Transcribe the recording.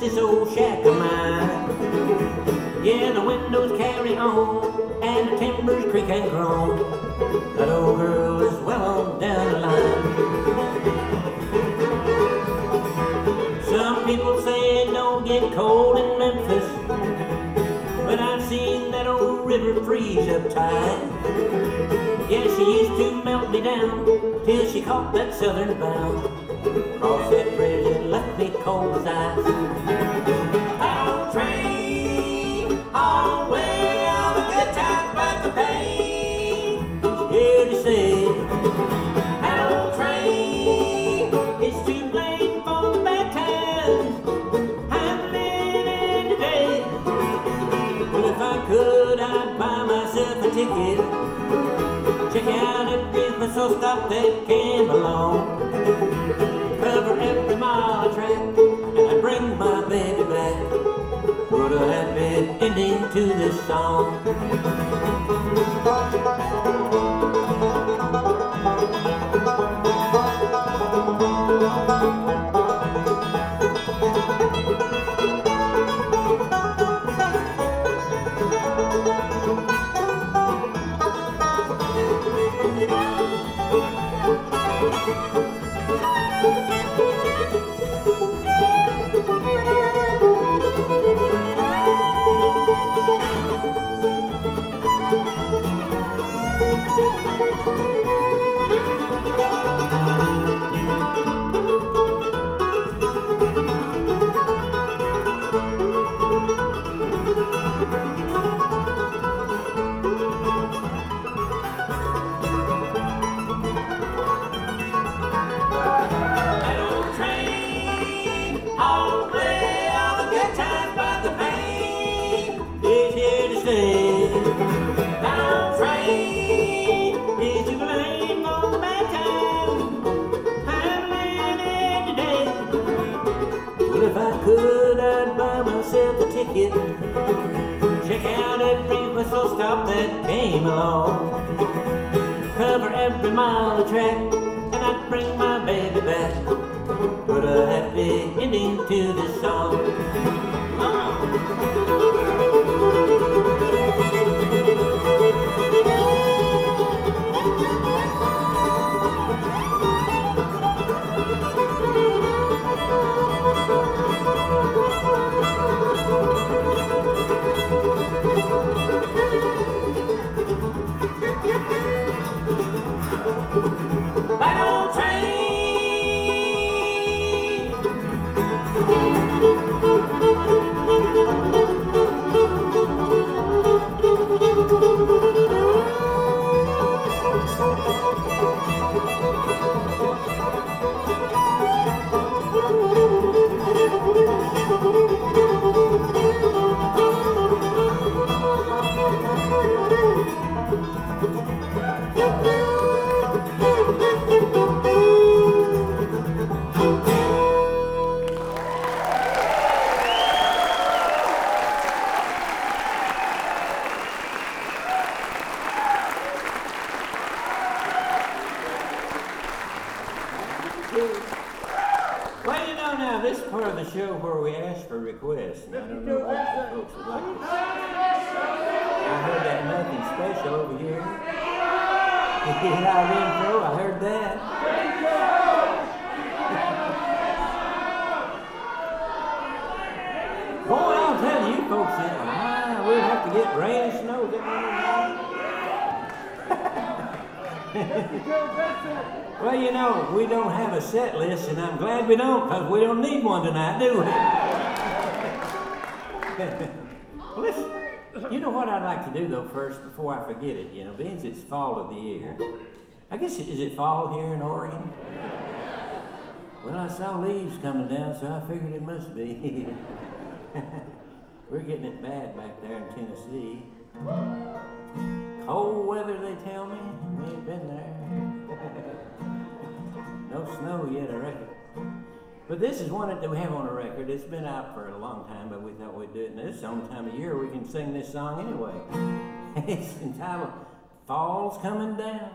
this old shack of mine. Yeah, the windows carry on, and the timbers creak and groan. That old girl is well on down the line. Some people say it don't get cold in Memphis, but I've seen that old river freeze up tight. Yeah, she used to melt me down till she caught that southern bound. Crossed that bridge and left me cold as ice. That old train, all the way on the good times but the pain. Here to say, that old train is to blame for the bad times I'm living today. Well, if I could, I'd buy myself a ticket. Check out every whistle stop that came along. Cover every mile of track, and I bring my baby back. Put a happy ending to this song. If I could, I'd buy myself a ticket. Check out every whistle stop that came along. Cover every mile of track, and I'd bring my baby back. Put a happy ending to this song. That old train. Well, you know now, this part of the show where we ask for requests. I don't know what you folks would like to see. I heard that nothing special over here. Get out of intro, I heard that. Boy, I'll tell you folks, we'll have to get rain and snow. Well, you know, we don't have a set list, and I'm glad we don't, because we don't need one tonight, do we? Well, listen, you know what I'd like to do, though, first, before I forget it, you know, being it's fall of the year. I guess, is it fall here in Oregon? Well, I saw leaves coming down, so I figured it must be. We're getting it bad back there in Tennessee. Cold weather, they tell me. We ain't been there. No snow yet, I reckon. But this is one that we have on a record. It's been out for a long time, but we thought we'd do it. And this is the only time of year we can sing this song anyway. It's entitled Fall's Coming Down.